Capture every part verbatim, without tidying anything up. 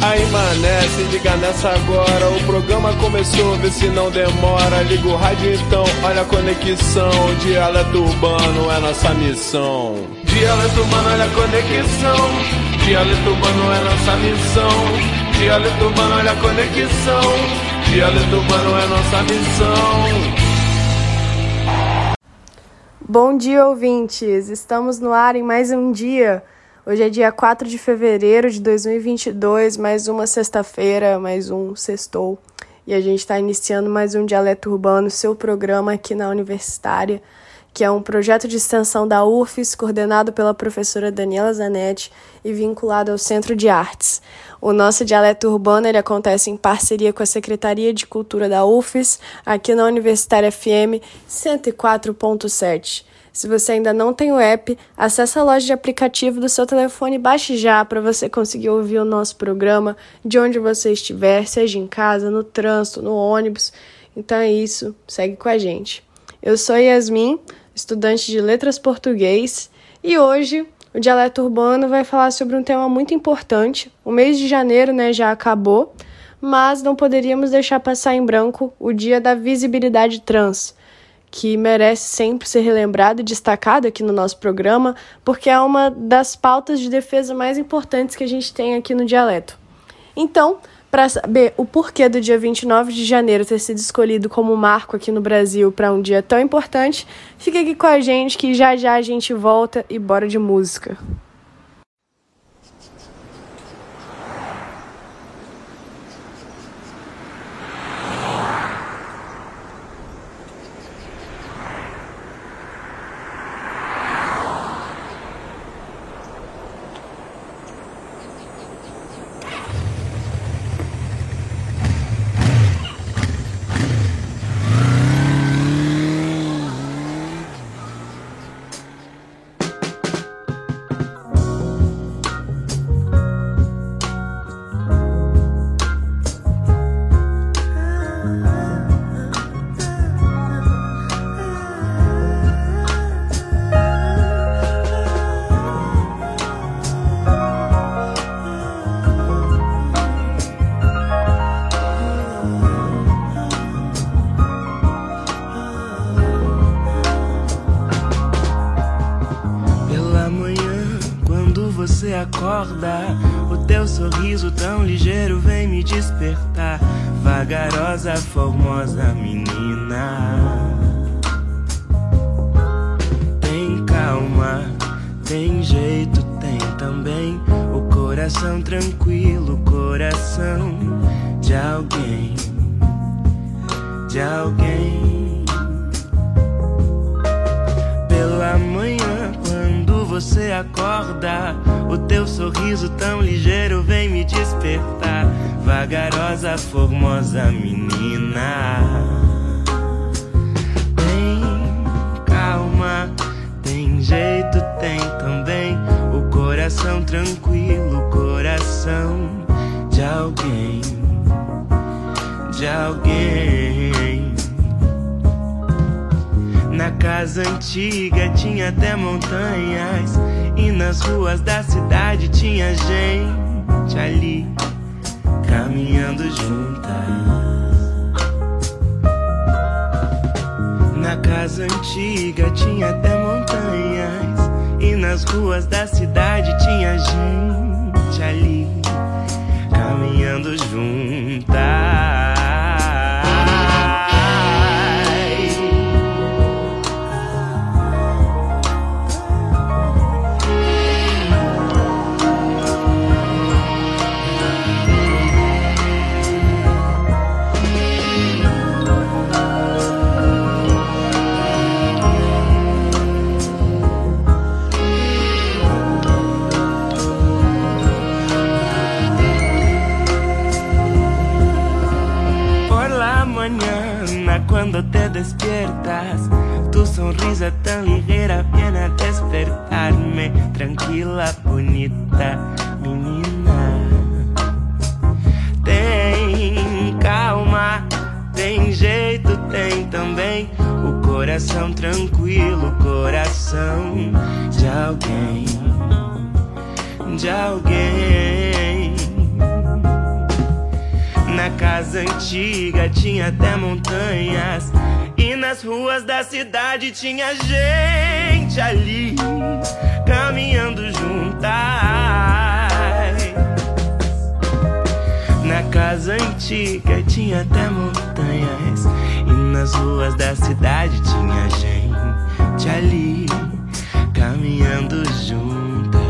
Aí mané, se liga nessa agora, o programa começou, vê se não demora. Liga o rádio então, olha a conexão. Dialeto urbano é nossa missão. Dialeto urbano, olha a conexão. Dialeto urbano é nossa missão. Dialeto urbano, olha a conexão. Dialeto urbano é nossa missão. Bom dia, ouvintes! Estamos no ar em mais um dia. Hoje é dia quatro de fevereiro de dois mil e vinte e dois, mais uma sexta-feira, mais um sextou. E a gente está iniciando mais um Dialeto Urbano, seu programa aqui na Universitária, que é um projeto de extensão da U F S, coordenado pela professora Daniela Zanetti e vinculado ao Centro de Artes. O nosso Dialeto Urbano ele acontece em parceria com a Secretaria de Cultura da U F S, aqui na Universitária F M cento e quatro ponto sete. Se você ainda não tem o app, acesse a loja de aplicativo do seu telefone e baixe já para você conseguir ouvir o nosso programa de onde você estiver, seja em casa, no trânsito, no ônibus. Então é isso, segue com a gente. Eu sou Yasmin, estudante de Letras Português, e hoje o Dialeto Urbano vai falar sobre um tema muito importante. O mês de janeiro, né, já acabou, mas não poderíamos deixar passar em branco o Dia da Visibilidade Trans, que merece sempre ser relembrado e destacado aqui no nosso programa, porque é uma das pautas de defesa mais importantes que a gente tem aqui no Dialeto. Então, para saber o porquê do dia vinte e nove de janeiro ter sido escolhido como marco aqui no Brasil para um dia tão importante, fica aqui com a gente que já já a gente volta e bora de música. Você acorda, o teu sorriso tão ligeiro vem me despertar. Vagarosa, formosa menina, tem calma, tem jeito, tem também o coração tranquilo, coração de alguém, de alguém. Pela manhã, quando você acorda, o teu sorriso tão ligeiro vem me despertar. Vagarosa, formosa menina, tem calma, tem jeito, tem também o coração tranquilo, coração de alguém, de alguém. Na casa antiga tinha até montanhas, e nas ruas da cidade tinha gente ali, caminhando juntas. Na casa antiga tinha até montanhas, e nas ruas da cidade tinha gente ali, caminhando juntas. Cuando te despiertas, tu sonrisa tan ligera viene a despertarme. Tranquila, bonita menina, tem calma, tem jeito, tem também o coração tranquilo, coração de alguém, de alguém. Na casa antiga tinha até montanhas, e nas ruas da cidade tinha gente ali caminhando juntas. Na casa antiga tinha até montanhas, e nas ruas da cidade tinha gente ali caminhando juntas.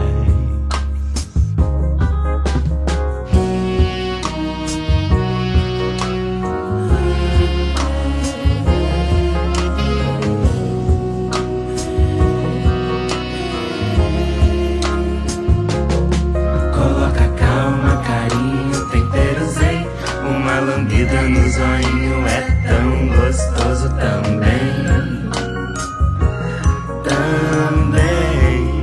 Lambida no zoinho é tão gostoso também, também.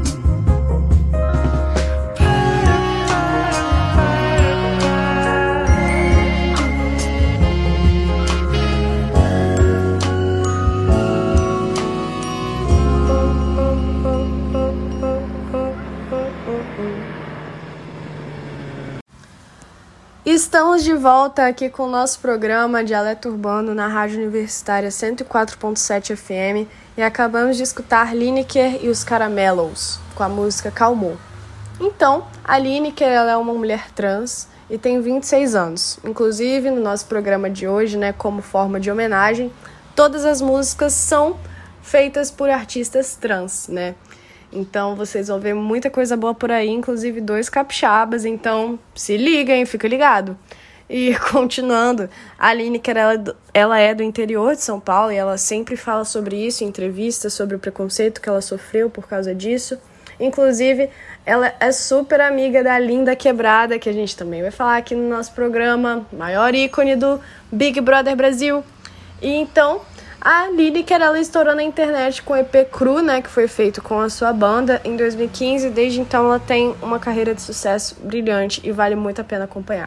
Estamos de volta aqui com o nosso programa Dialeto Urbano na Rádio Universitária cento e quatro ponto sete F M e acabamos de escutar Lineker e os Caramelos com a música Calmou. Então, a Lineker, ela é uma mulher trans e tem vinte e seis anos. Inclusive, no nosso programa de hoje, né, como forma de homenagem, todas as músicas são feitas por artistas trans, né? Então, vocês vão ver muita coisa boa por aí, inclusive dois capixabas, então se liguem, fica ligado. E continuando, a Lineker, ela, ela é do interior de São Paulo e ela sempre fala sobre isso em entrevistas, sobre o preconceito que ela sofreu por causa disso. Inclusive, ela é super amiga da Linda Quebrada, que a gente também vai falar aqui no nosso programa, maior ícone do Big Brother Brasil. E então, a Lineker, ela estourou na internet com o E P Cru, né, que foi feito com a sua banda em dois mil e quinze. Desde então, ela tem uma carreira de sucesso brilhante e vale muito a pena acompanhar.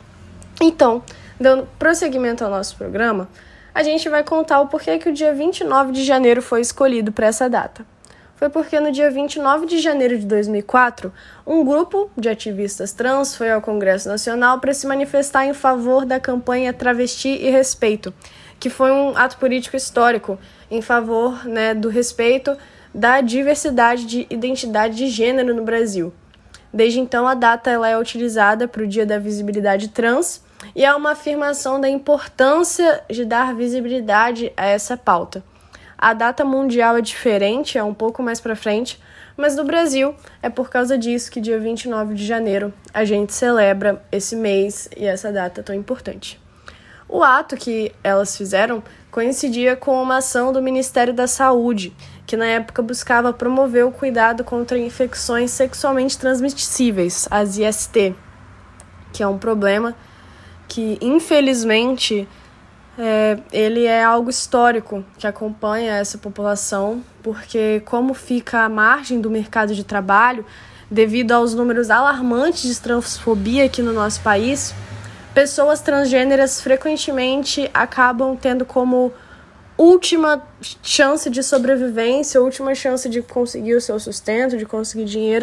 Então, dando prosseguimento ao nosso programa, a gente vai contar o porquê que o dia vinte e nove de janeiro foi escolhido para essa data. Foi porque no dia vinte e nove de janeiro de dois mil e quatro, um grupo de ativistas trans foi ao Congresso Nacional para se manifestar em favor da campanha Travesti e Respeito, que foi um ato político histórico em favor, né, do respeito da diversidade de identidade de gênero no Brasil. Desde então, a data ela é utilizada para o Dia da Visibilidade Trans e é uma afirmação da importância de dar visibilidade a essa pauta. A data mundial é diferente, é um pouco mais para frente, mas no Brasil é por causa disso que dia vinte e nove de janeiro a gente celebra esse mês e essa data tão importante. O ato que elas fizeram coincidia com uma ação do Ministério da Saúde, que na época buscava promover o cuidado contra infecções sexualmente transmissíveis, as I S T, que é um problema que, infelizmente, é, ele é algo histórico que acompanha essa população, porque como fica à margem do mercado de trabalho, devido aos números alarmantes de transfobia aqui no nosso país, pessoas transgêneras frequentemente acabam tendo como última chance de sobrevivência, última chance de conseguir o seu sustento, de conseguir dinheiro,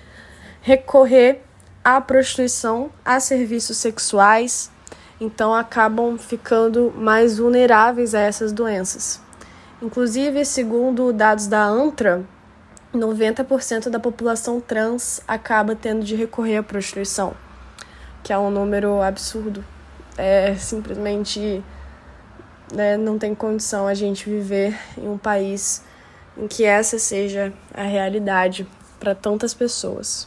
recorrer à prostituição, a serviços sexuais, então acabam ficando mais vulneráveis a essas doenças. Inclusive, segundo dados da ANTRA, noventa por cento da população trans acaba tendo de recorrer à prostituição, que é um número absurdo. É simplesmente, né, não tem condição a gente viver em um país em que essa seja a realidade para tantas pessoas.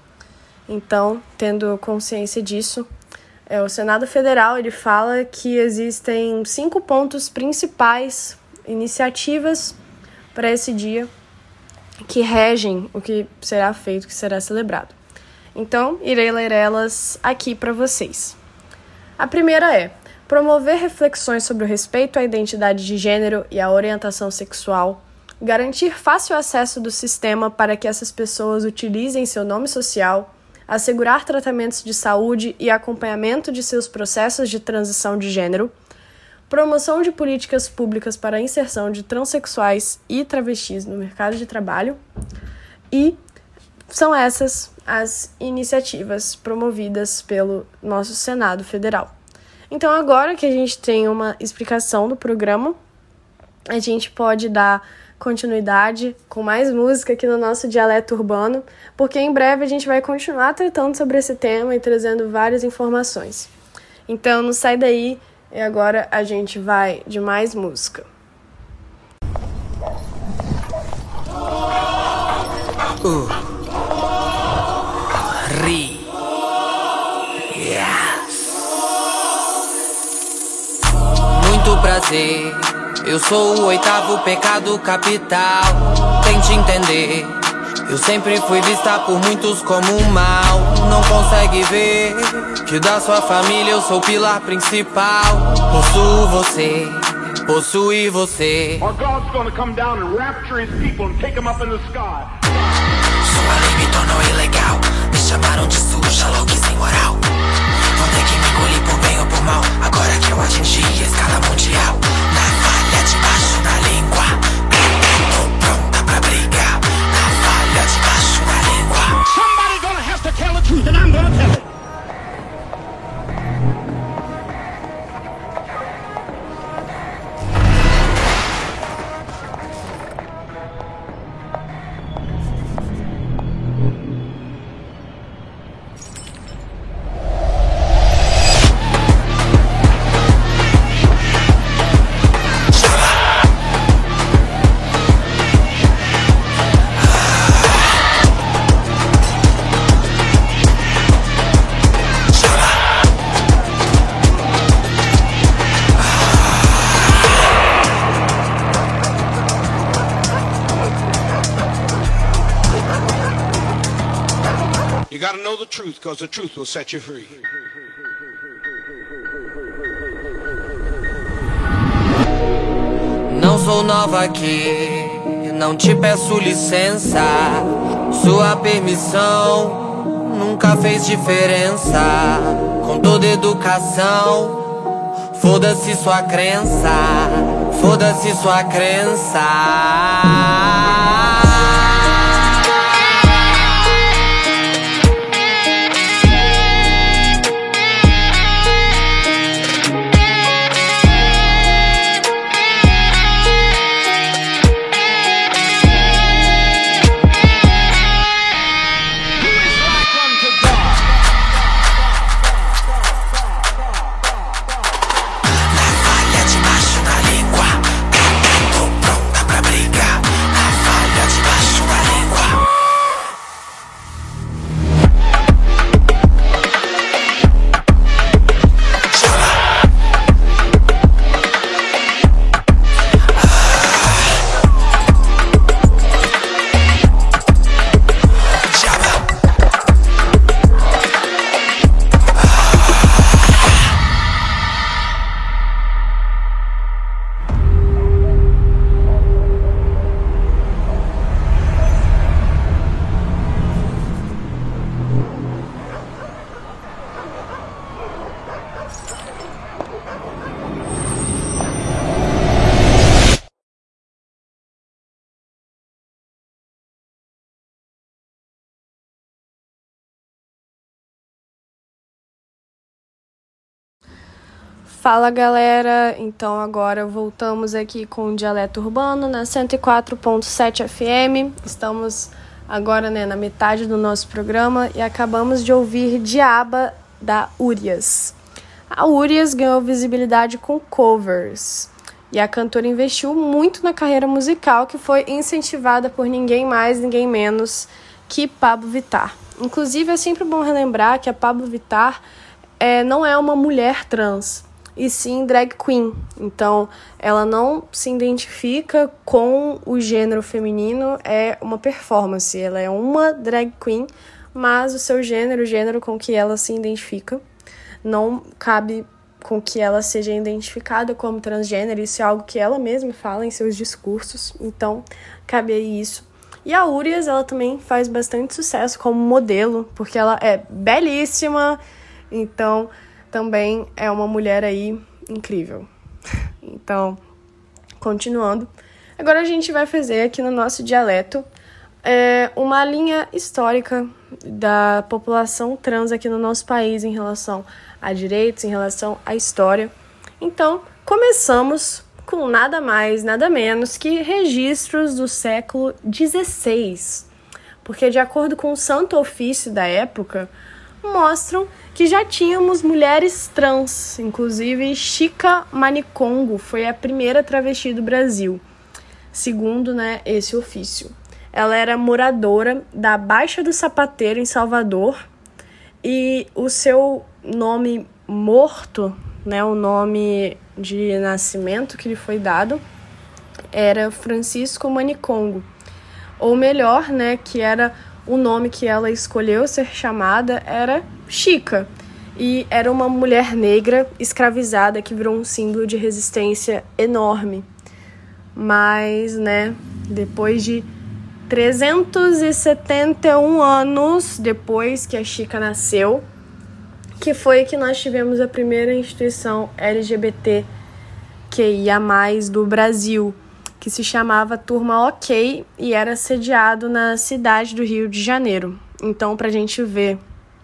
Então, tendo consciência disso, é, o Senado Federal ele fala que existem cinco pontos principais, iniciativas para esse dia que regem o que será feito, o que será celebrado. Então, irei ler elas aqui para vocês. A primeira é promover reflexões sobre o respeito à identidade de gênero e à orientação sexual, garantir fácil acesso do sistema para que essas pessoas utilizem seu nome social, assegurar tratamentos de saúde e acompanhamento de seus processos de transição de gênero, promoção de políticas públicas para a inserção de transexuais e travestis no mercado de trabalho e são essas as iniciativas promovidas pelo nosso Senado Federal. Então, agora que a gente tem uma explicação do programa, a gente pode dar continuidade com mais música aqui no nosso Dialeto Urbano, porque em breve a gente vai continuar tratando sobre esse tema e trazendo várias informações. Então, não sai daí, e agora a gente vai de mais música. Uh. Ri. Yes. Muito prazer. Eu sou o oitavo pecado capital. Tente entender. Eu sempre fui vista por muitos como um mal. Não consegue ver que da sua família eu sou o pilar principal. Possuo você, possui você. Or God's gonna come down and rapture his people and take them up in the sky. Sua lei me tornou ilegal. Me chamaram de suja, louca e sem moral. Vão ter que me engolir por bem ou por mal. Agora que eu atingi a escala mundial. Navalha debaixo da língua. Tô pronta pra brigar. Navalha debaixo da língua. Somebody gonna have to tell the truth and I'm gonna tell it. You gotta know the truth, because the truth will set you free. Não sou nova aqui, não te peço licença. Sua permissão nunca fez diferença. Com toda educação, foda-se sua crença. Foda-se sua crença. Fala galera, então agora voltamos aqui com o Dialeto Urbano na cento e quatro ponto sete F M. Estamos agora, né, na metade do nosso programa e acabamos de ouvir Diaba da Urias. A Urias ganhou visibilidade com covers e a cantora investiu muito na carreira musical, que foi incentivada por ninguém mais, ninguém menos que Pablo Vittar. Inclusive é sempre bom relembrar que a Pablo Vittar é, não é uma mulher trans, e sim drag queen. Então, ela não se identifica com o gênero feminino, é uma performance. Ela é uma drag queen, mas o seu gênero, o gênero com que ela se identifica, não cabe com que ela seja identificada como transgênero. Isso é algo que ela mesma fala em seus discursos, então cabe aí isso. E a Urias, ela também faz bastante sucesso como modelo, porque ela é belíssima, então também é uma mulher aí incrível. Então, continuando. Agora a gente vai fazer aqui no nosso dialeto é, uma linha histórica da população trans aqui no nosso país em relação a direitos, em relação à história. Então, começamos com nada mais, nada menos que registros do século dezesseis, porque, de acordo com o Santo Ofício da época, mostram que já tínhamos mulheres trans, inclusive Chica Manicongo foi a primeira travesti do Brasil, segundo, né, esse ofício. Ela era moradora da Baixa do Sapateiro, em Salvador, e o seu nome morto, né, o nome de nascimento que lhe foi dado, era Francisco Manicongo, ou melhor, né, que era o nome que ela escolheu ser chamada, era Chica, e era uma mulher negra escravizada que virou um símbolo de resistência enorme. Mas, né, depois de trezentos e setenta e um anos depois que a Chica nasceu, que foi que nós tivemos a primeira instituição L G B T Q I A mais, do Brasil, que se chamava Turma OK e era sediado na cidade do Rio de Janeiro. Então, para a gente ver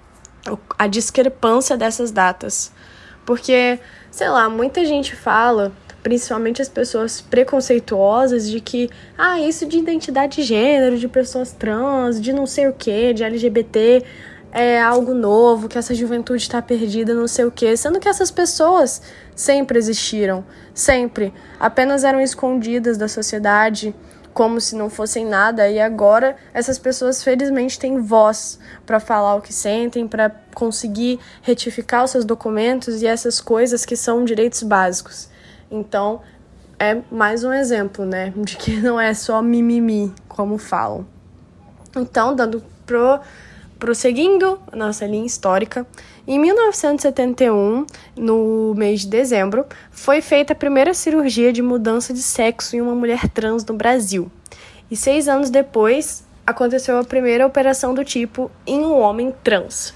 a discrepância dessas datas. Porque, sei lá, muita gente fala, principalmente as pessoas preconceituosas, de que, ah, isso de identidade de gênero, de pessoas trans, de não sei o que, de L G B T, é algo novo, que essa juventude está perdida, não sei o quê, sendo que essas pessoas sempre existiram, sempre, apenas eram escondidas da sociedade, como se não fossem nada, e agora essas pessoas felizmente têm voz para falar o que sentem, para conseguir retificar os seus documentos e essas coisas que são direitos básicos. Então, é mais um exemplo, né, de que não é só mimimi, como falam. Então, dando pro... Prosseguindo a nossa linha histórica, em mil novecentos e setenta e um, no mês de dezembro, foi feita a primeira cirurgia de mudança de sexo em uma mulher trans no Brasil. E seis anos depois, aconteceu a primeira operação do tipo em um homem trans.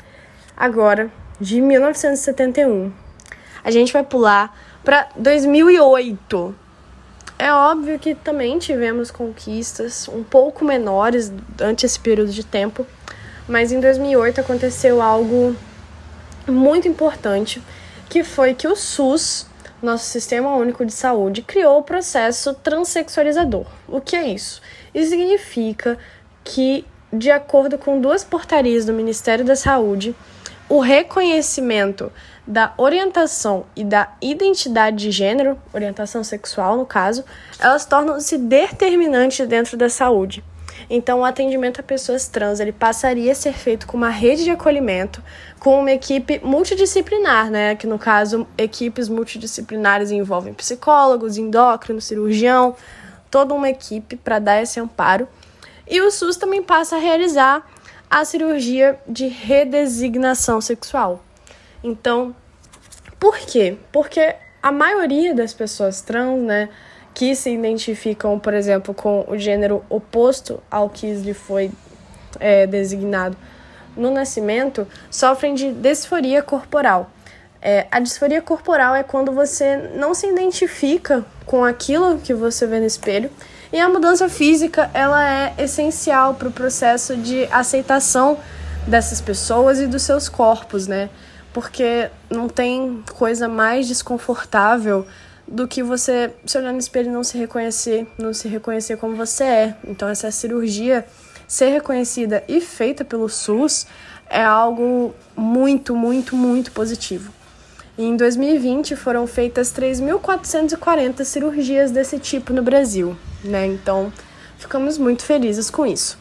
Agora, de mil novecentos e setenta e um, a gente vai pular para dois mil e oito. É óbvio que também tivemos conquistas um pouco menores durante esse período de tempo, mas em dois mil e oito aconteceu algo muito importante, que foi que o SUS, nosso Sistema Único de Saúde, criou o processo transexualizador. O que é isso? Isso significa que, de acordo com duas portarias do Ministério da Saúde, o reconhecimento da orientação e da identidade de gênero, orientação sexual no caso, elas tornam-se determinantes dentro da saúde. Então, o atendimento a pessoas trans ele passaria a ser feito com uma rede de acolhimento, com uma equipe multidisciplinar, né? Que, no caso, equipes multidisciplinares envolvem psicólogos, endócrino, cirurgião, toda uma equipe para dar esse amparo. E o SUS também passa a realizar a cirurgia de redesignação sexual. Então, por quê? Porque a maioria das pessoas trans, né, que se identificam, por exemplo, com o gênero oposto ao que lhe foi é, designado no nascimento, sofrem de disforia corporal. É, a disforia corporal é quando você não se identifica com aquilo que você vê no espelho, e a mudança física ela é essencial para o processo de aceitação dessas pessoas e dos seus corpos, né? Porque não tem coisa mais desconfortável do que você se olhar no espelho e não se reconhecer, não se reconhecer como você é. Então, essa cirurgia ser reconhecida e feita pelo SUS é algo muito, muito, muito positivo. E em dois mil e vinte foram feitas três mil quatrocentas e quarenta cirurgias desse tipo no Brasil, né? Então, ficamos muito felizes com isso.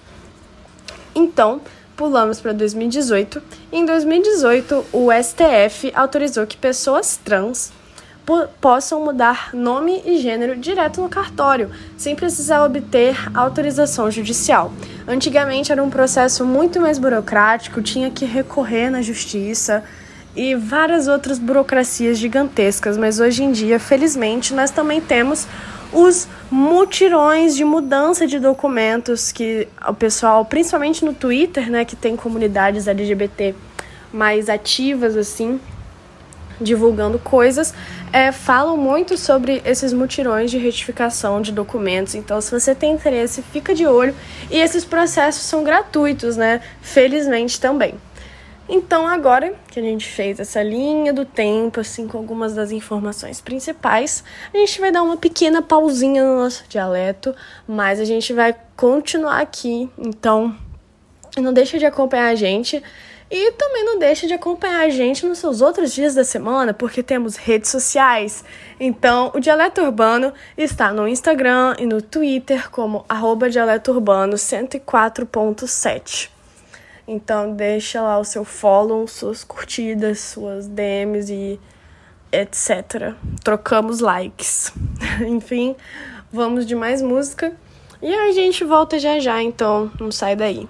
Então, pulamos para dois mil e dezoito. Em dois mil e dezoito, o S T F autorizou que pessoas trans possam mudar nome e gênero direto no cartório, sem precisar obter autorização judicial. Antigamente era um processo muito mais burocrático, tinha que recorrer na justiça e várias outras burocracias gigantescas, mas hoje em dia, felizmente, nós também temos os mutirões de mudança de documentos que o pessoal, principalmente no Twitter, né, que tem comunidades L G B T mais ativas, assim, divulgando coisas, é, falam muito sobre esses mutirões de retificação de documentos. Então, se você tem interesse, fica de olho. E esses processos são gratuitos, né? Felizmente também. Então, agora que a gente fez essa linha do tempo, assim, com algumas das informações principais, a gente vai dar uma pequena pausinha no nosso dialeto, mas a gente vai continuar aqui. Então, não deixa de acompanhar a gente e também não deixa de acompanhar a gente nos seus outros dias da semana, porque temos redes sociais. Então, o Dialeto Urbano está no Instagram e no Twitter como arroba Dialeto Urbano cento e quatro ponto sete. Então, deixa lá o seu follow, suas curtidas, suas D Ms e etcétera. Trocamos likes. Enfim, vamos de mais música. E a gente volta já já, então não sai daí.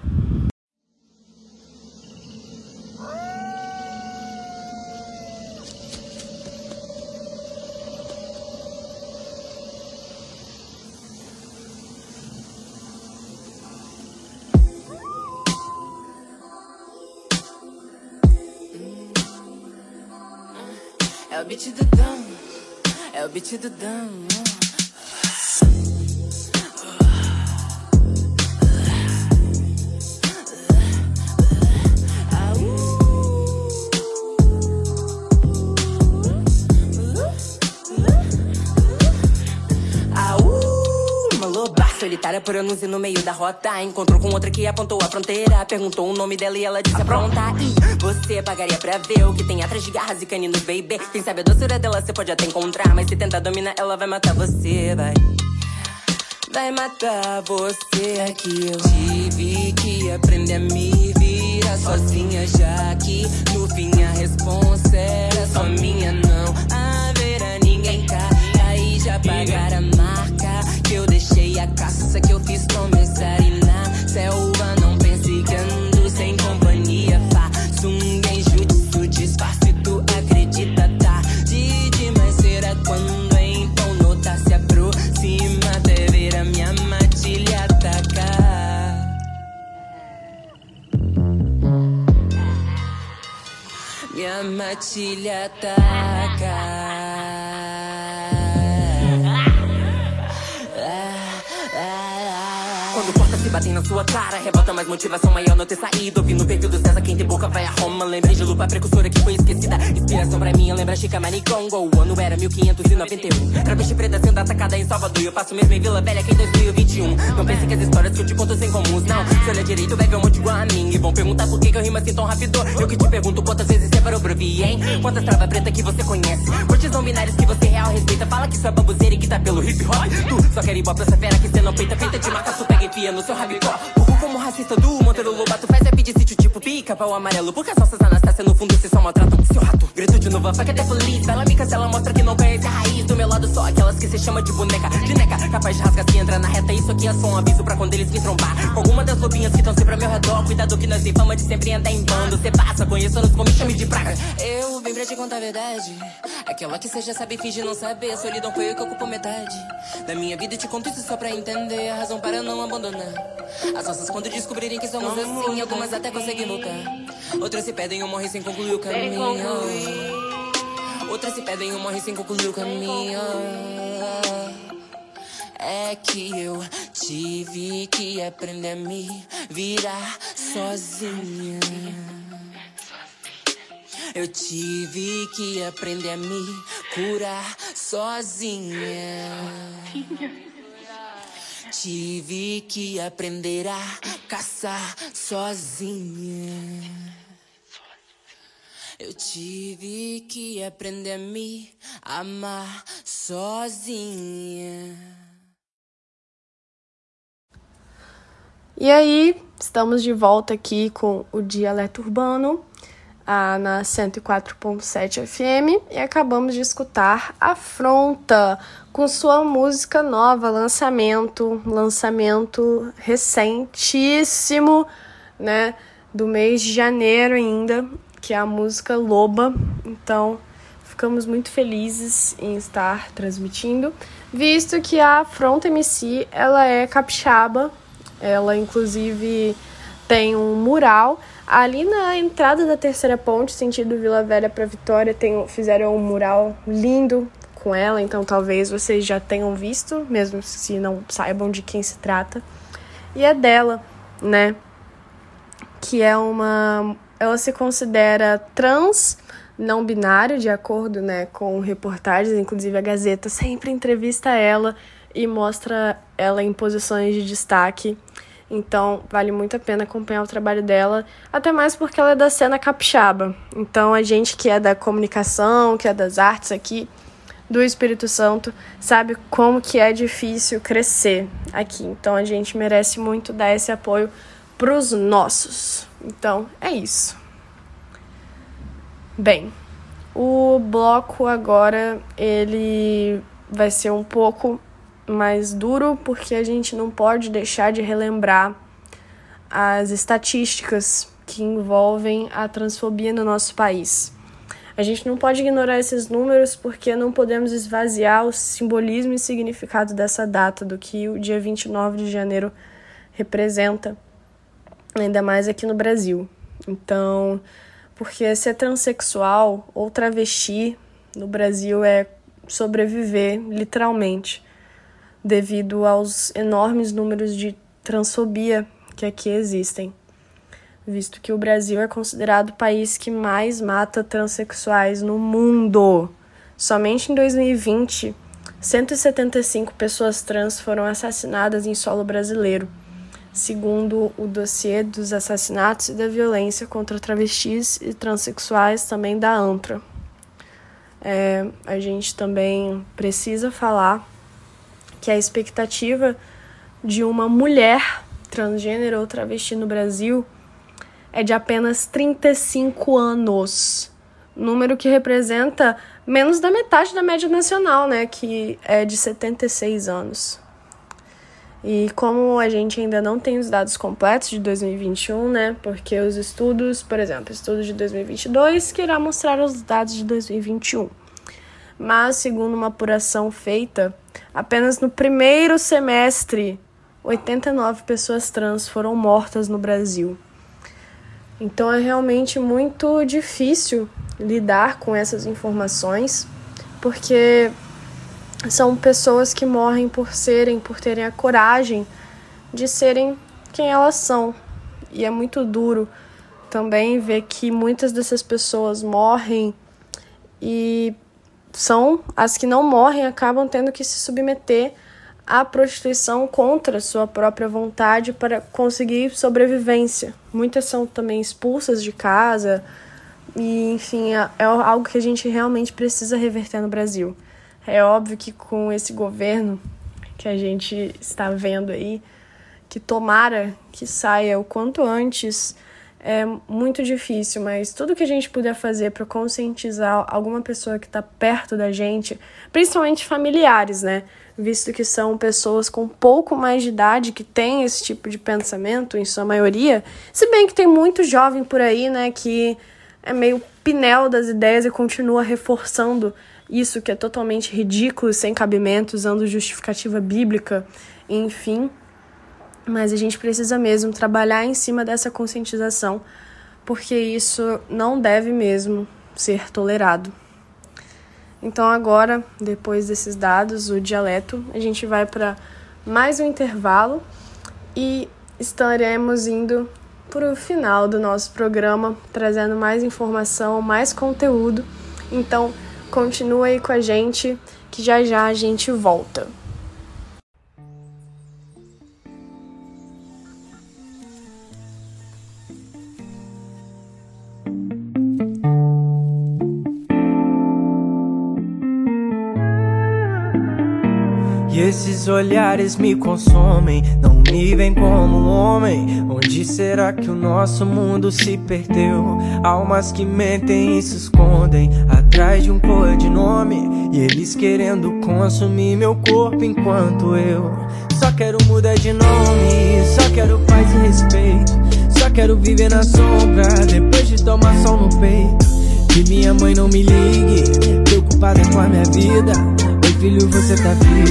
É o beat do dão, é o beat do dão. Solitária por anos e no meio da rota encontrou com outra que apontou a fronteira. Perguntou o nome dela e ela disse pronta. E você pagaria pra ver o que tem atrás de garras e caninos, baby. Quem sabe a doçura dela você pode até encontrar, mas se tentar dominar ela vai matar você, vai. Vai matar você. Aqui eu tive que aprender a me virar sozinha, já que no fim a responsa era só minha. Não haverá ninguém cá, aí já pagaram a marca que eu deixei, a caça que eu fiz começar. E na selva não pense que ando sem companhia. Faço um genjutsu, disfarce, tu acredita, tá? De demais será quando então nota se aproxima até ver a minha matilha atacar. Minha matilha atacar. Quando portas se batem na sua cara, rebota mais motivação maior não ter saído. Ouvindo o perfil do César, quem tem boca vai a Roma. Lembrei de lupa precursora que foi esquecida. Inspiração pra mim, lembra Chica Manicongo. O ano era mil quinhentos e noventa e um. Travesti preta sendo atacada em Salvador. Eu passo mesmo em Vila Velha que em dois mil e vinte e um. Não pense que as histórias que eu te conto são comuns, não. Se olha direito vai ver um monte igual a mim. E vão perguntar por que, que eu rimo assim tão rápido. Eu que te pergunto quantas vezes você parou pra ouvir, hein? Quantas travas preta que você conhece? Quantos não binários que você real respeita? Fala que isso é baboseira e que tá pelo hip hop. Tu só quer ir embora pra essa fera que cê não peita. Feita de marca, tu pega e enfia no seu rabicó. Burro como racista do Monteiro Lobato. Faz rap de sítio tipo pica-pau amarelo. Porque as nossas Anastácia no fundo se só maltratam seu rato. Grito de novo, faca até polícia. Ela me cancela, mostra que não conhece a raiz. Do meu lado só aquelas que se chama de boneca. De neca, capaz de rasgar se entra na reta. Isso aqui é só um aviso pra quando eles me trombar. Com alguma das lobinhas que estão sempre ao meu redor. Cuidado que nós tem fama de sempre andar em bando. Cê passa, conheço-nos como me chame de praga. Eu vim pra te contar a verdade. Aquela que cê já sabe fingir não saber. A solidão foi eu que ocupou metade da minha vida e te conto isso só pra entender. A razão para não abandonar as nossas quando descobrirem que somos assim. Algumas até conseguem voltar, outras se pedem ou morrem sem concluir o caminho. Outras se pedem ou morrem sem concluir o caminho. É que eu tive que aprender a me virar sozinha. Eu tive que aprender a me curar sozinha. Tive que aprender a caçar sozinha. Eu tive que aprender a me amar sozinha. E aí, estamos de volta aqui com o Dialeto Urbano, ah, na cento e quatro ponto sete F M, e acabamos de escutar Afronta com sua música nova, lançamento, lançamento recentíssimo, né, do mês de janeiro ainda, que é a música Loba. Então, ficamos muito felizes em estar transmitindo, visto que a Afronta M C, ela é capixaba. Ela, inclusive, tem um mural. Ali na entrada da Terceira Ponte, sentido Vila Velha para Vitória, tem, fizeram um mural lindo com ela, então talvez vocês já tenham visto, mesmo se não saibam de quem se trata. E é dela, né? Que é uma... Ela se considera trans, não binário, de acordo, né, com reportagens. Inclusive a Gazeta sempre entrevista ela e mostra ela em posições de destaque. Então vale muito a pena acompanhar o trabalho dela, até mais porque ela é da cena capixaba. Então a gente que é da comunicação, que é das artes aqui do Espírito Santo, sabe como que é difícil crescer aqui. Então a gente merece muito dar esse apoio pros nossos. Então é isso. Bem, o bloco agora ele vai ser um pouco mais duro, porque a gente não pode deixar de relembrar as estatísticas que envolvem a transfobia no nosso país. A gente não pode ignorar esses números, porque não podemos esvaziar o simbolismo e significado dessa data, do que o dia vinte e nove de janeiro representa, ainda mais aqui no Brasil. Então, porque ser transexual ou travesti no Brasil é sobreviver, literalmente, devido aos enormes números de transfobia que aqui existem, visto que o Brasil é considerado o país que mais mata transexuais no mundo. Somente em dois mil e vinte, cento e setenta e cinco pessoas trans foram assassinadas em solo brasileiro, segundo o dossiê dos assassinatos e da violência contra travestis e transexuais, também da ANPRA. É, a gente também precisa falar que a expectativa de uma mulher transgênero ou travesti no Brasil é de apenas trinta e cinco anos, número que representa menos da metade da média nacional, né, que é de setenta e seis anos. E como a gente ainda não tem os dados completos de dois mil e vinte e um, né, porque os estudos, por exemplo, estudo de dois mil e vinte e dois, que irá mostrar os dados de dois mil e vinte e um. Mas, segundo uma apuração feita, apenas no primeiro semestre, oitenta e nove pessoas trans foram mortas no Brasil. Então é realmente muito difícil lidar com essas informações, porque são pessoas que morrem por serem, por terem a coragem de serem quem elas são. E é muito duro também ver que muitas dessas pessoas morrem e são as que não morrem, acabam tendo que se submeter à prostituição contra sua própria vontade para conseguir sobrevivência. Muitas são também expulsas de casa e, enfim, é, é algo que a gente realmente precisa reverter no Brasil. É óbvio que com esse governo que a gente está vendo aí, que tomara que saia o quanto antes, é muito difícil, mas tudo que a gente puder fazer para conscientizar alguma pessoa que está perto da gente, principalmente familiares, né? Visto que são pessoas com pouco mais de idade que têm esse tipo de pensamento, em sua maioria, se bem que tem muito jovem por aí, né, que é meio pinel das ideias e continua reforçando isso que é totalmente ridículo, sem cabimento, usando justificativa bíblica, enfim. Mas a gente precisa mesmo trabalhar em cima dessa conscientização, porque isso não deve mesmo ser tolerado. Então agora, depois desses dados, o dialeto, a gente vai para mais um intervalo e estaremos indo para o final do nosso programa, trazendo mais informação, mais conteúdo. Então continua aí com a gente, que já já a gente volta. E esses olhares me consomem, não me veem como um homem. Onde será que o nosso mundo se perdeu? Almas que mentem e se escondem atrás de um codinome, e eles querendo consumir meu corpo enquanto eu só quero mudar de nome, só quero paz e respeito, só quero viver na sombra depois de tomar sol no peito. Que minha mãe não me ligue, preocupada com a minha vida. Oi filho, você tá vivo?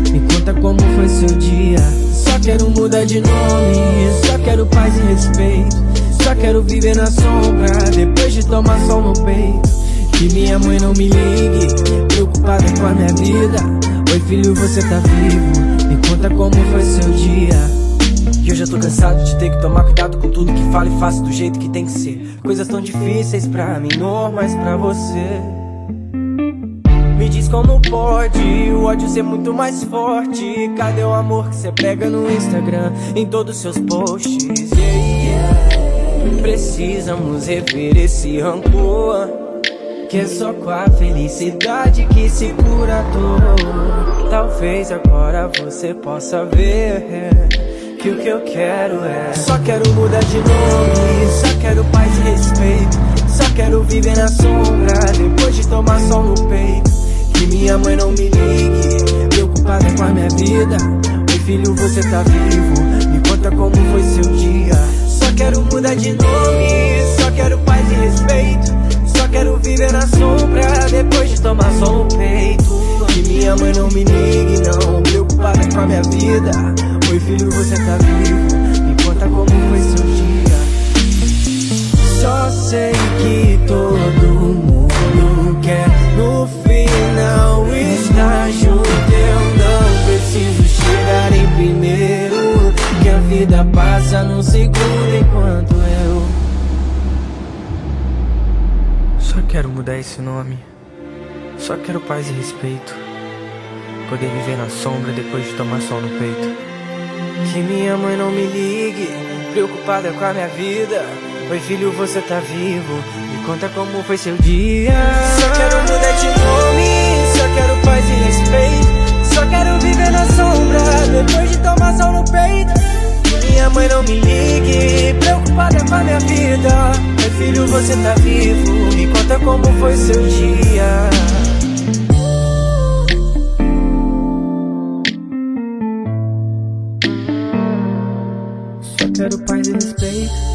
Me conta como foi seu dia. Só quero mudar de nome, só quero paz e respeito. Só quero viver na sombra, depois de tomar sol no peito. Que minha mãe não me ligue, preocupada com a minha vida. Oi filho, você tá vivo, me conta como foi seu dia. E eu já tô cansado de ter que tomar cuidado com tudo que falo e faço do jeito que tem que ser. Coisas tão difíceis pra mim, normais pra você. Me diz como pode o ódio ser muito mais forte. Cadê o amor que cê prega no Instagram, em todos seus posts? Yeah, yeah. Precisamos rever esse rancor, que é só com a felicidade que se cura a dor. Talvez agora você possa ver que o que eu quero é só quero mudar de nome, só quero paz e respeito. Só quero viver na sombra, depois de tomar sol no peito. Que minha mãe não me ligue, preocupada com a minha vida. Oi filho, você tá vivo, me conta como foi seu dia. Só quero mudar de nome, só quero paz e respeito. Só quero viver na sombra, depois de tomar sol no peito. Que minha mãe não me ligue, não, preocupada com a minha vida. Oi filho, você tá vivo, me conta como foi seu dia. Só sei que todo mundo quer no final estar junto. Eu não preciso chegar em primeiro, que a vida passa num segundo enquanto eu só quero mudar esse nome, só quero paz e respeito. Poder viver na sombra depois de tomar sol no peito. Que minha mãe não me ligue, preocupada com a minha vida. Oi filho, você tá vivo, me conta como foi seu dia. Só quero mudar de nome, só quero paz e respeito. Só quero viver na sombra, depois de tomar sol no peito. Que minha mãe não me ligue, preocupada com a minha vida. Oi filho, você tá vivo, me conta como foi seu dia. Só quero paz e respeito.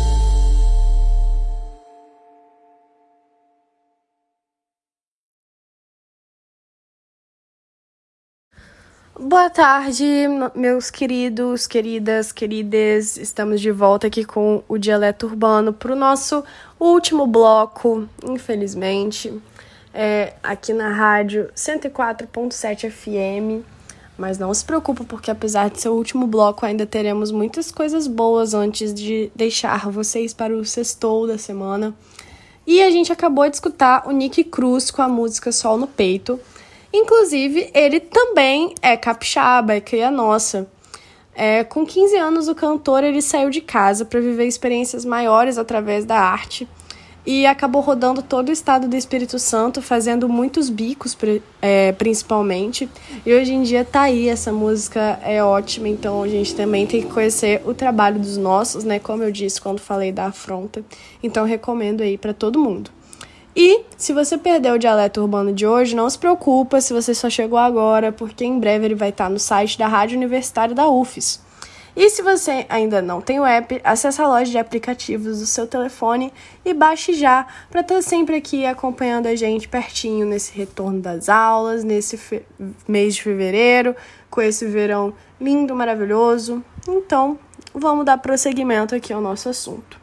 Boa tarde, meus queridos, queridas, querides. Estamos de volta aqui com o Dialeto Urbano para o nosso último bloco, infelizmente, é, aqui na rádio cento e quatro ponto sete F M. Mas não se preocupe, porque apesar de ser o último bloco, ainda teremos muitas coisas boas antes de deixar vocês para o sextou da semana. E a gente acabou de escutar o Nick Cruz com a música Sol no Peito. Inclusive, ele também é capixaba, é cria nossa. É, com quinze anos, o cantor ele saiu de casa para viver experiências maiores através da arte e acabou rodando todo o estado do Espírito Santo, fazendo muitos bicos, é, principalmente. E hoje em dia tá aí, essa música é ótima, então a gente também tem que conhecer o trabalho dos nossos, né? Como eu disse quando falei da afronta. Então, recomendo aí para todo mundo. E, se você perdeu o Dialeto Urbano de hoje, não se preocupa se você só chegou agora, porque em breve ele vai estar no site da Rádio Universitária da U F S. E se você ainda não tem o app, acesse a loja de aplicativos do seu telefone e baixe já, para estar sempre aqui acompanhando a gente pertinho nesse retorno das aulas, nesse fe- mês de fevereiro, com esse verão lindo, maravilhoso. Então, vamos dar prosseguimento aqui ao nosso assunto.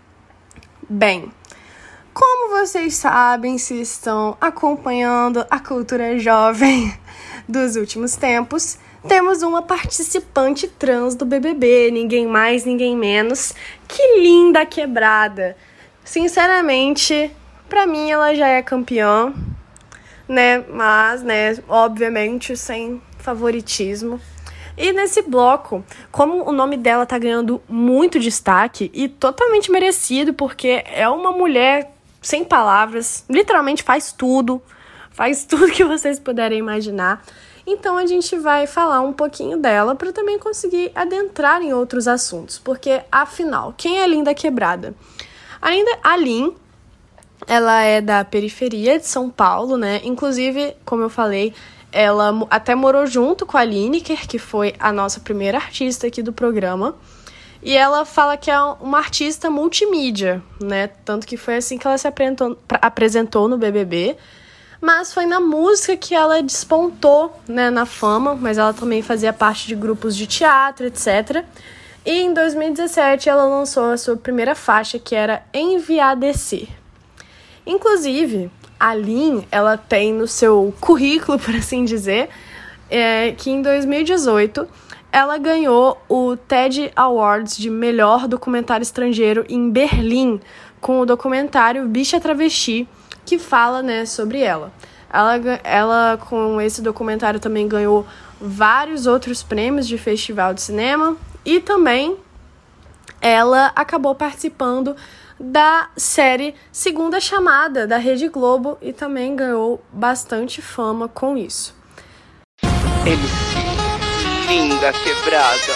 Bem, como vocês sabem, se estão acompanhando a cultura jovem dos últimos tempos, temos uma participante trans do B B B, ninguém mais, ninguém menos que Linda Quebrada. Sinceramente, pra mim ela já é campeã, né? Mas, né, obviamente sem favoritismo. E nesse bloco, como o nome dela tá ganhando muito destaque e totalmente merecido, porque é uma mulher sem palavras, literalmente faz tudo, faz tudo que vocês puderem imaginar. Então a gente vai falar um pouquinho dela para também conseguir adentrar em outros assuntos, porque afinal, quem é Linda Quebrada? A Linda, a Lin, ela é da periferia de São Paulo, né? Inclusive, como eu falei, ela até morou junto com a Lineker, que foi a nossa primeira artista aqui do programa. E ela fala que é uma artista multimídia, né? Tanto que foi assim que ela se apresentou, apresentou no B B B. mas foi na música que ela despontou, né, na fama, mas ela também fazia parte de grupos de teatro, etcétera. E em dois mil e dezessete ela lançou a sua primeira faixa, que era Enviadecer. Inclusive, a Lin, ela tem no seu currículo, por assim dizer, é, que em dois mil e dezoito ela ganhou o TED Awards de melhor documentário estrangeiro em Berlim, com o documentário Bicha Travesti, que fala, né, sobre ela. ela. Ela, com esse documentário, também ganhou vários outros prêmios de festival de cinema e também ela acabou participando da série Segunda Chamada, da Rede Globo, e também ganhou bastante fama com isso. M C Linda Quebrada.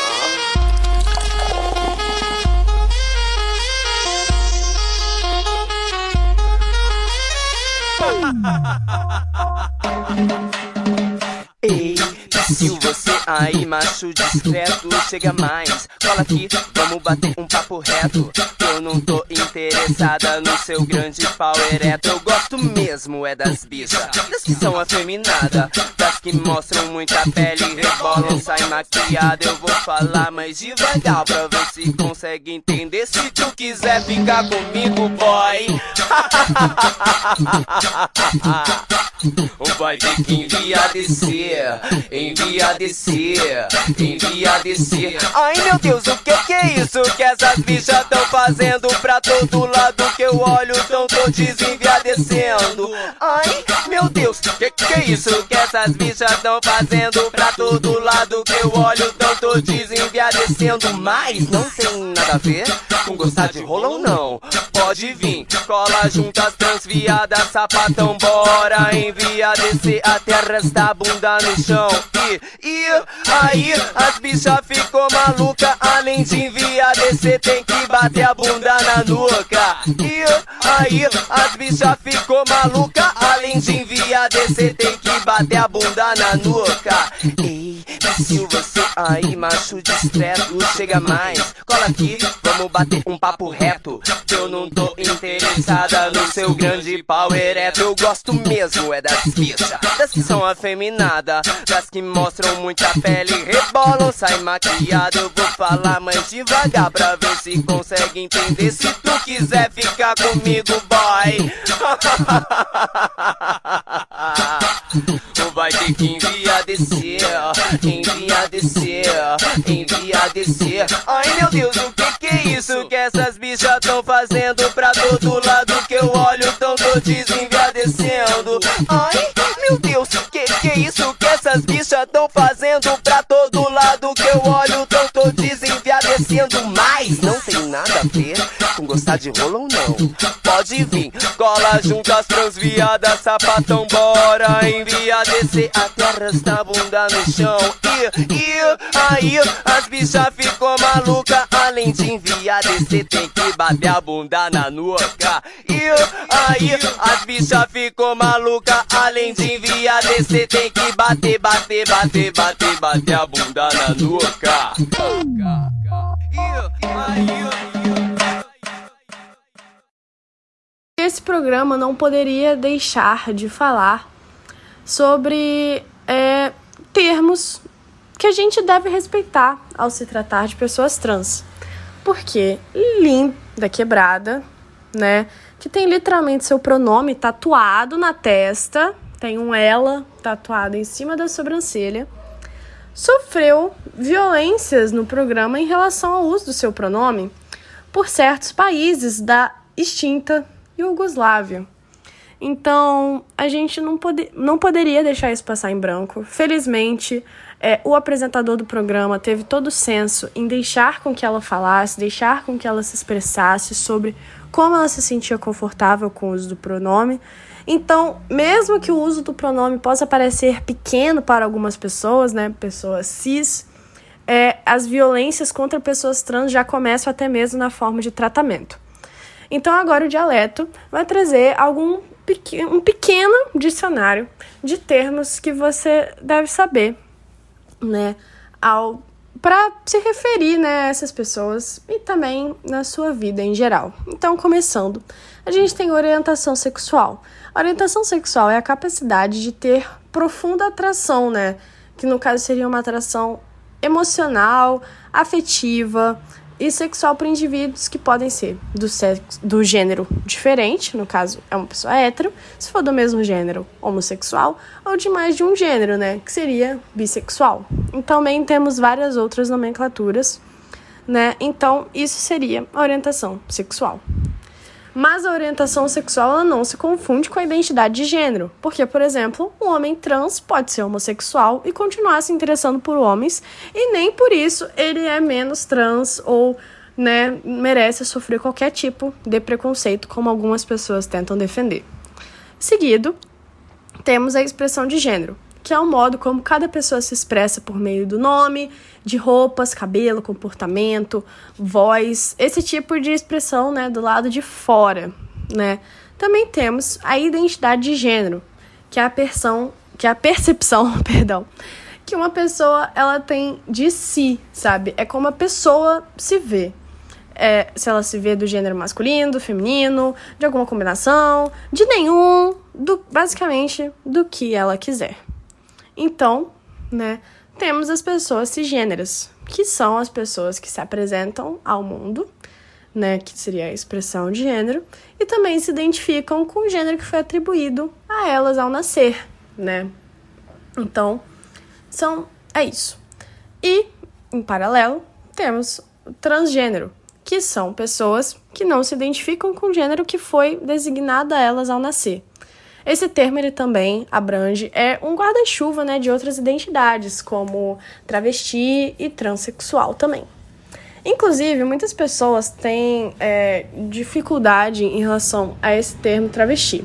Ei, se você aí, macho discreto, chega mais, cola aqui, vamos bater um papo reto. Eu não tô interessada no seu grande pau ereto. Eu gosto mesmo é das bichas, das que são afeminadas, das que mostram muita pele, rebolam, sai maquiada. Eu vou falar mais devagar pra ver se consegue entender. Se tu quiser ficar comigo, boy, vai ter que enviadecer, enviadecer, enviadecer. Ai meu Deus, o que que é isso que essas bichas tão fazendo? Pra todo lado que eu olho tão todos enviadecendo. Ai meu Deus, que que é isso que essas bichas tão fazendo? Pra todo lado que eu olho tão todos enviadecendo. Mas não tem nada a ver com gostar de rola ou não. Pode vir, cola juntas, transviadas, sapatão, bora enviadecer até arrastar a bunda no chão. E, e aí as bichas ficou maluca, além de enviadecer tem que bater a bunda na nuca. E aí as bichas ficou maluca, além de enviadecer tem que bater a bunda na nuca. Ei, se você aí, macho discreto, chega mais, cola aqui, vamos bater um papo reto. Eu não tô interessada no seu grande pau ereto. Eu gosto mesmo é das bichas, das que são afeminadas, das que mostram muita pele, rebolam, sai maquiada. Eu vou falar mais devagar pra ver se consegue entender. Se tu quiser ficar comigo, boy, vai ter que enviadecer, enviadecer, enviadecer. Ai meu Deus, o que que é isso que essas bichas tão fazendo? Pra todo lado que eu olho tão todos enviadecendo. Ai meu Deus, que que é isso que essas bichas tão fazendo? Pra todo lado que eu olho tão todos enviadecendo. Mas não tem nada a ver com gostar de rola ou não. Pode vir, cola juntas, transviadas, sapatão, bora enviadecer até arrastar a bunda no chão. E, e aí as bichas ficou maluca, além de enviadecer tem que bater a bunda na nuca. E aí as bichas ficou maluca, além de enviadecer tem que bater, bater, bater, bater, bater a bunda na nuca. E aí esse programa não poderia deixar de falar sobre é, termos que a gente deve respeitar ao se tratar de pessoas trans. Porque Linda Quebrada, né, que tem literalmente seu pronome tatuado na testa, tem um ela tatuado em cima da sobrancelha, sofreu violências no programa em relação ao uso do seu pronome por certos países da extinta Iugoslávia. Então, a gente não, pode, não poderia deixar isso passar em branco. Felizmente, é, o apresentador do programa teve todo o senso em deixar com que ela falasse, deixar com que ela se expressasse sobre como ela se sentia confortável com o uso do pronome. Então, mesmo que o uso do pronome possa parecer pequeno para algumas pessoas, né, pessoas cis, é, as violências contra pessoas trans já começam até mesmo na forma de tratamento. Então agora o Dialeto vai trazer algum pequ- um pequeno dicionário de termos que você deve saber, né, ao para se referir, né, a essas pessoas e também na sua vida em geral. Então, começando, a gente tem orientação sexual. Orientação sexual é a capacidade de ter profunda atração, né? Que no caso seria uma atração emocional, afetiva e sexual por indivíduos que podem ser do, sexo, do gênero diferente, no caso é uma pessoa hétero, se for do mesmo gênero, homossexual, ou de mais de um gênero, né, que seria bissexual. E também temos várias outras nomenclaturas, né, então isso seria a orientação sexual. Mas a orientação sexual ela não se confunde com a identidade de gênero, porque, por exemplo, um homem trans pode ser homossexual e continuar se interessando por homens, e nem por isso ele é menos trans ou, né, merece sofrer qualquer tipo de preconceito, como algumas pessoas tentam defender. Seguido, temos a expressão de gênero, que é o modo como cada pessoa se expressa por meio do nome, de roupas, cabelo, comportamento, voz, esse tipo de expressão, né, do lado de fora, né? Também temos a identidade de gênero, que é a percepção, que é a percepção, perdão, que uma pessoa ela tem de si, sabe? É como a pessoa se vê. É, se ela se vê do gênero masculino, do feminino, de alguma combinação, de nenhum, do, basicamente do que ela quiser. Então, né, temos as pessoas cisgêneras, que são as pessoas que se apresentam ao mundo, né, que seria a expressão de gênero, e também se identificam com o gênero que foi atribuído a elas ao nascer, né. Então, são, é isso. E, em paralelo, temos o transgênero, que são pessoas que não se identificam com o gênero que foi designado a elas ao nascer. Esse termo ele também abrange é um guarda-chuva, né, de outras identidades, como travesti e transexual também. Inclusive, muitas pessoas têm é, dificuldade em relação a esse termo travesti.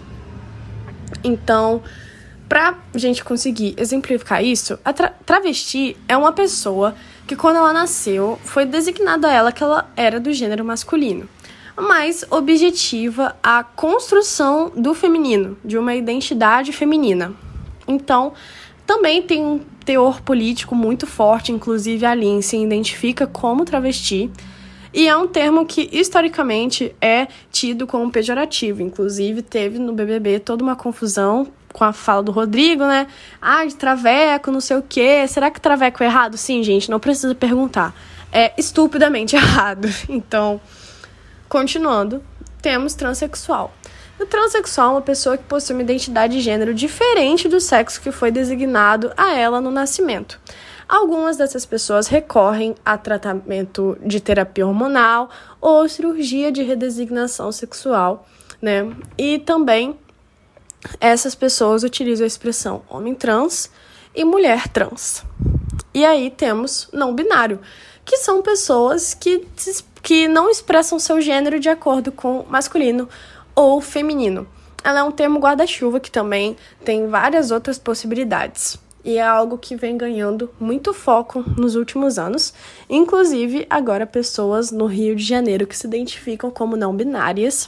Então, para a gente conseguir exemplificar isso, a tra- travesti é uma pessoa que, quando ela nasceu, foi designado a ela que ela era do gênero masculino, mas objetiva a construção do feminino, de uma identidade feminina. Então, também tem um teor político muito forte, inclusive a Lin se identifica como travesti, e é um termo que, historicamente, é tido como pejorativo. Inclusive, teve no B B B toda uma confusão com a fala do Rodrigo, né? Ah, de traveco, não sei o quê. Será que traveco é errado? Sim, gente, não precisa perguntar. É estupidamente errado. Então, continuando, temos transexual. O transexual é uma pessoa que possui uma identidade de gênero diferente do sexo que foi designado a ela no nascimento. Algumas dessas pessoas recorrem a tratamento de terapia hormonal ou cirurgia de redesignação sexual, né? E também essas pessoas utilizam a expressão homem trans e mulher trans. E aí temos não binário, que são pessoas que, que não expressam seu gênero de acordo com masculino ou feminino. Ela é um termo guarda-chuva que também tem várias outras possibilidades. E é algo que vem ganhando muito foco nos últimos anos. Inclusive, agora pessoas no Rio de Janeiro que se identificam como não binárias,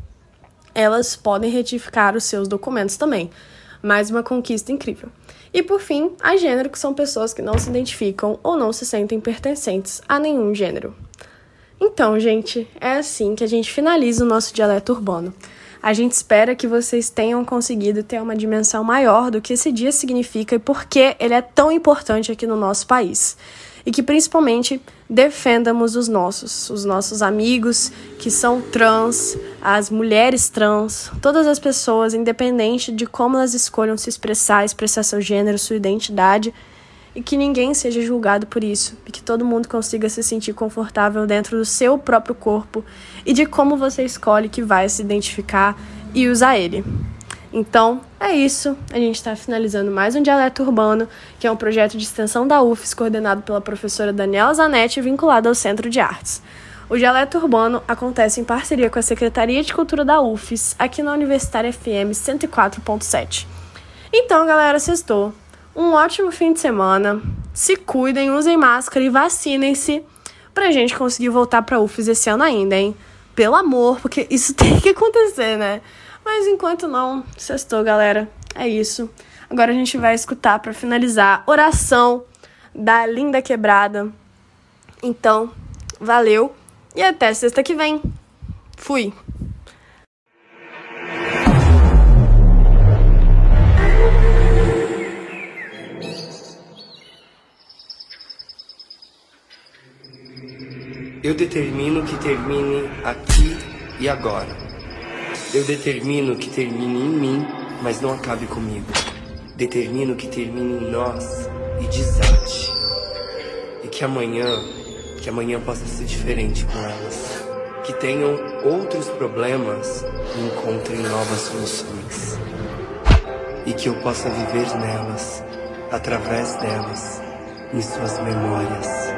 elas podem retificar os seus documentos também. Mais uma conquista incrível. E por fim, a gênero, que são pessoas que não se identificam ou não se sentem pertencentes a nenhum gênero. Então, gente, é assim que a gente finaliza o nosso dialeto urbano. A gente espera que vocês tenham conseguido ter uma dimensão maior do que esse dia significa e por que ele é tão importante aqui no nosso país. E que, principalmente, defendamos os nossos, os nossos amigos que são trans, as mulheres trans, todas as pessoas, independente de como elas escolham se expressar, expressar seu gênero, sua identidade, e que ninguém seja julgado por isso, e que todo mundo consiga se sentir confortável dentro do seu próprio corpo e de como você escolhe que vai se identificar e usar ele. Então, é isso. A gente está finalizando mais um Dialeto Urbano, que é um projeto de extensão da U F S, coordenado pela professora Daniela Zanetti, vinculado ao Centro de Artes. O Dialeto Urbano acontece em parceria com a Secretaria de Cultura da U F S, aqui na Universitária F M cento e quatro ponto sete. Então, galera, sextou. Um ótimo fim de semana. Se cuidem, usem máscara e vacinem-se pra gente conseguir voltar pra U F S esse ano ainda, hein? Pelo amor, porque isso tem que acontecer, né? Mas enquanto não, sextou, galera. É isso. Agora a gente vai escutar pra finalizar oração da Linda Quebrada. Então, valeu e até sexta que vem. Fui! Eu determino que termine aqui e agora. Eu determino que termine em mim, mas não acabe comigo. Determino que termine em nós e desate. E que amanhã, que amanhã possa ser diferente com elas. Que tenham outros problemas e encontrem novas soluções. E que eu possa viver nelas, através delas, em suas memórias.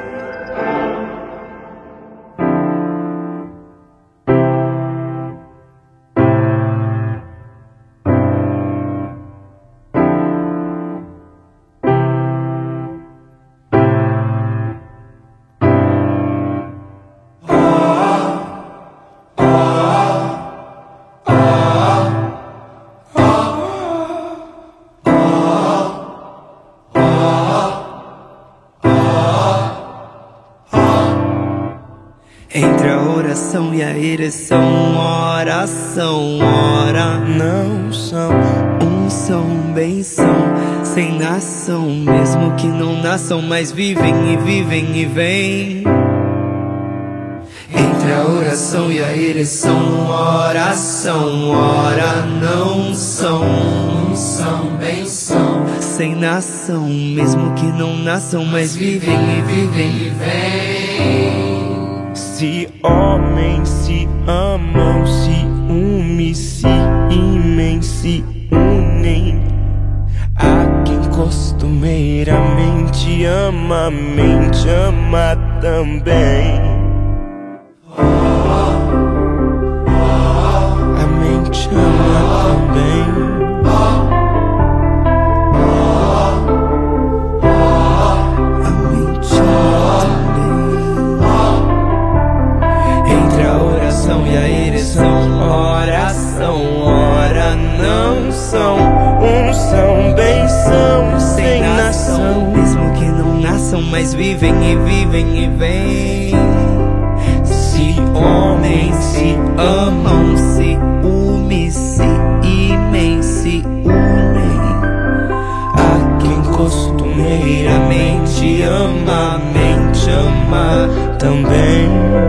Entre a oração e a ereção, oração, ora não são, um são, benção, sem nação, mesmo que não nasçam, mas vivem e vivem e vêm. Entre a oração e a ereção, oração, ora não são, um são, benção, sem nação, mesmo que não nasçam, mas vivem e vivem e vêm. Se homens se amam, se unem, se imem, se unem. Há quem costumeiramente ama, a mente ama também. A mente ama também. A mente ama também. E a ereção, oração, ora não são, um são, benção, sem nação, mesmo que não nasçam, mas vivem e vivem e vêm. Se homens se amam, se unem, se imem, se unem. Há quem costumeiramente ama, a mente ama também.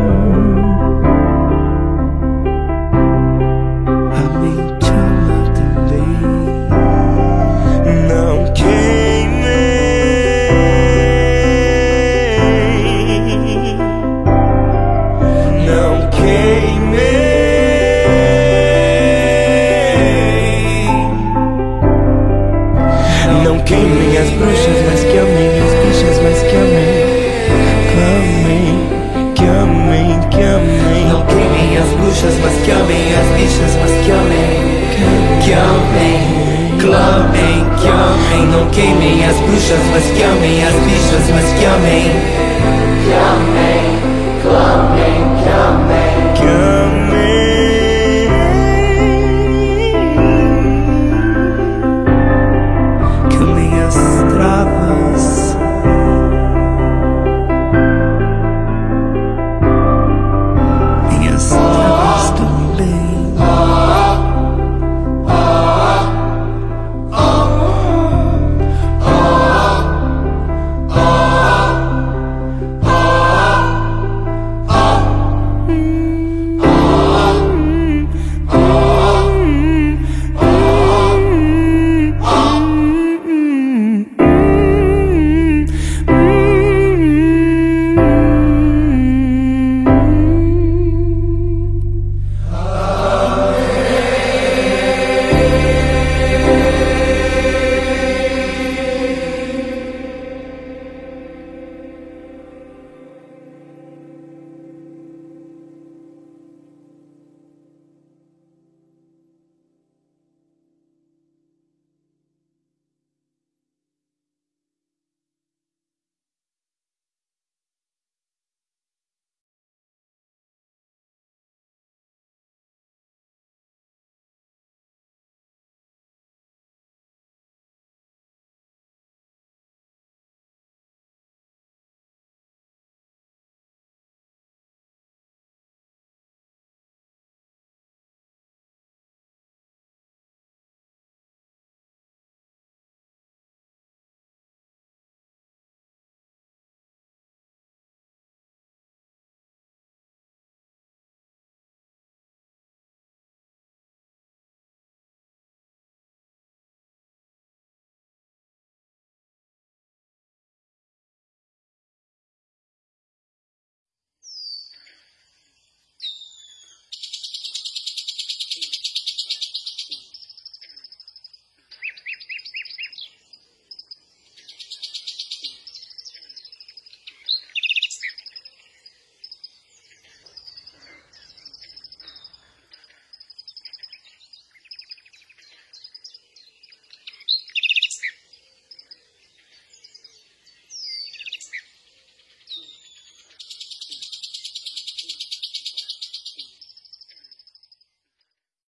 Queimem as bruxas, mas que amem as bichas, mas que amem. Clamem, que amem, que amem. Não queimem as bruxas, mas que amem as bichas, mas que amem. Que amem, clamem, que amem. Não queimem as bruxas, mas que amem as bichas, mas que